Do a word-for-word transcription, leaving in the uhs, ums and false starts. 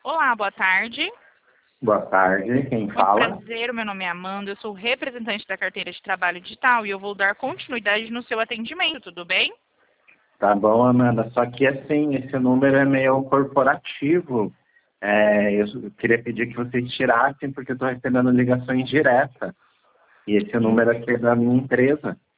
Olá, boa tarde. Boa tarde, quem Muito fala? prazer, o meu nome é Amanda, eu sou representante da carteira de trabalho digital e eu vou dar continuidade no seu atendimento, tudo bem? Tá bom, Amanda, só que assim, esse número é meio corporativo. É, eu queria pedir que vocês tirassem, porque eu estou recebendo ligações diretas. E esse número aqui é da minha empresa.